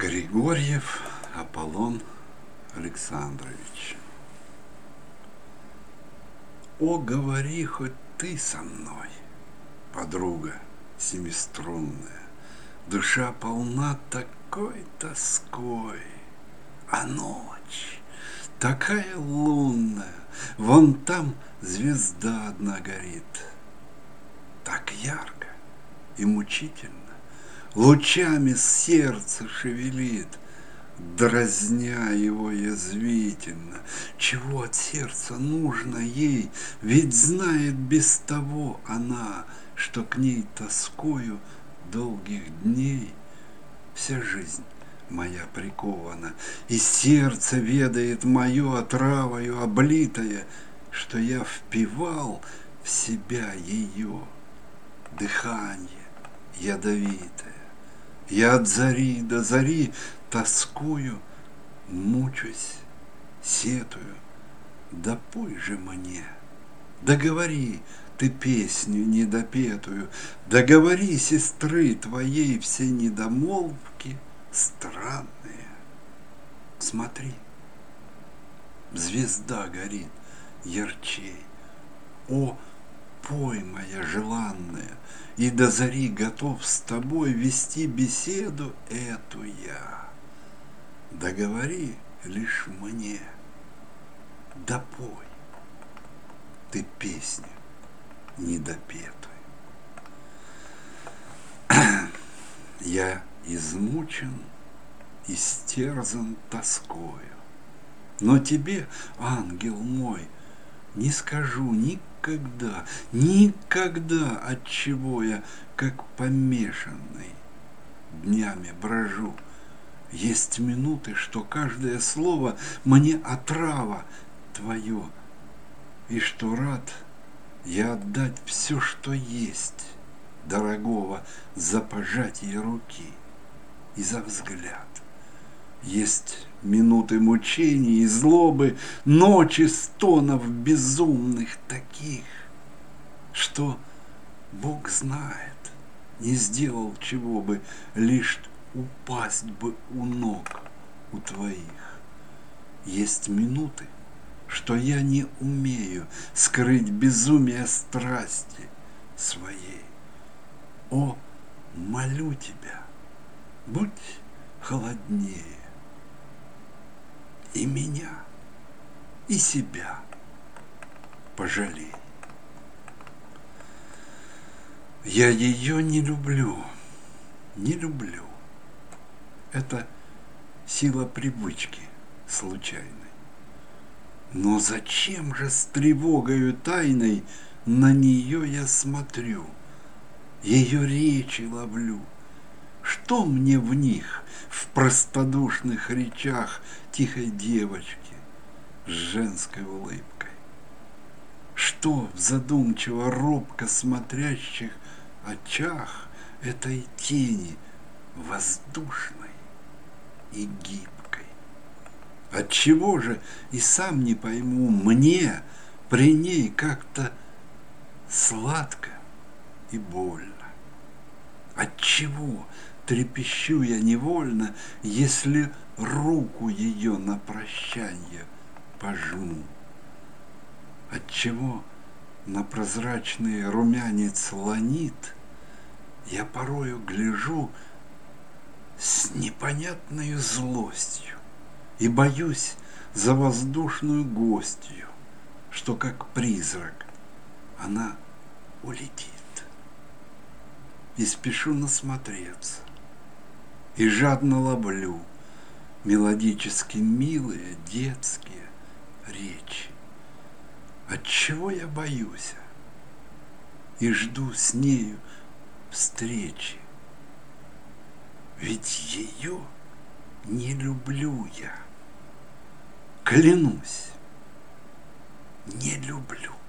Григорьев Аполлон Александрович. О, говори хоть ты со мной, подруга семиструнная, душа полна такой тоской, а ночь такая лунная, вон там звезда одна горит, так ярко и мучительно, лучами сердце шевелит, дразня его язвительно. Чего от сердца нужно ей, ведь знает без того она, что к ней тоскою долгих дней вся жизнь моя прикована, и сердце ведает мое отравою облитое, что я впивал в себя ее дыхание ядовитое. Я от зари до зари тоскую, мучусь, сетую, да пой же мне. Да говори ты песню недопетую, да говори сестры твоей все недомолвки странные. Смотри, звезда горит ярчей. О, пой, моя желанная, и до зари готов с тобой вести беседу эту я. Да говори лишь мне, да пой ты песню недопетую. Я измучен, истерзан тоскою, но тебе, ангел мой, не скажу никогда, никогда, от чего я, как помешанный, днями брожу. Есть минуты, что каждое слово мне отрава твое, и что рад я отдать все, что есть дорогого, за пожатие руки и за взгляд. Есть минуты мучений и злобы, ночи стонов безумных таких, что Бог знает, не сделал чего бы, лишь упасть бы у ног у твоих. Есть минуты, что я не умею скрыть безумие страсти своей. О, молю тебя, будь холоднее, и меня, и себя пожалей. Я ее не люблю, не люблю. Это сила привычки случайной. Но зачем же с тревогою тайной на нее я смотрю, ее речи ловлю? Что мне в них, в простодушных речах тихой девочки с женской улыбкой? Что в задумчиво робко смотрящих очах этой тени воздушной и гибкой? Отчего же, и сам не пойму, мне при ней как-то сладко и больно? Отчего трепещу я невольно, если руку ее на прощанье пожму? Отчего на прозрачный румянец ланит я порою гляжу с непонятной злостью и боюсь за воздушную гостью, что как призрак она улетит. И спешу насмотреться, и жадно ловлю мелодически милые детские речи. Отчего я боюсь и жду с нею встречи? Ведь ее не люблю я, клянусь, не люблю.